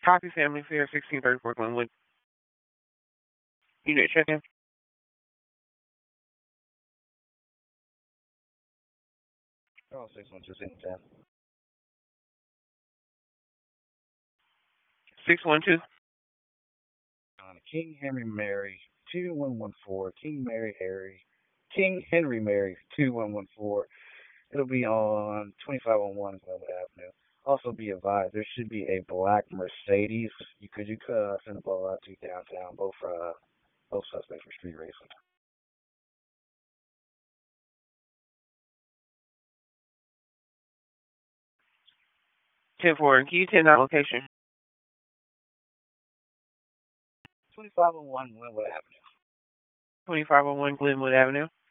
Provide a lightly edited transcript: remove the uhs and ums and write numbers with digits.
Copy Family Fair, 1634 Glenwood. Unit check-in. Oh, 612 612. King Henry Mary 2114. King Henry Mary 2114. It'll be on 2501 Glenwood Avenue. Also, be advised there should be a black Mercedes. You could send a blow out to downtown. Both suspects were street racing. 10-4. Can you tell that location? 2501 Glenwood Avenue. 2501 Glenwood Avenue.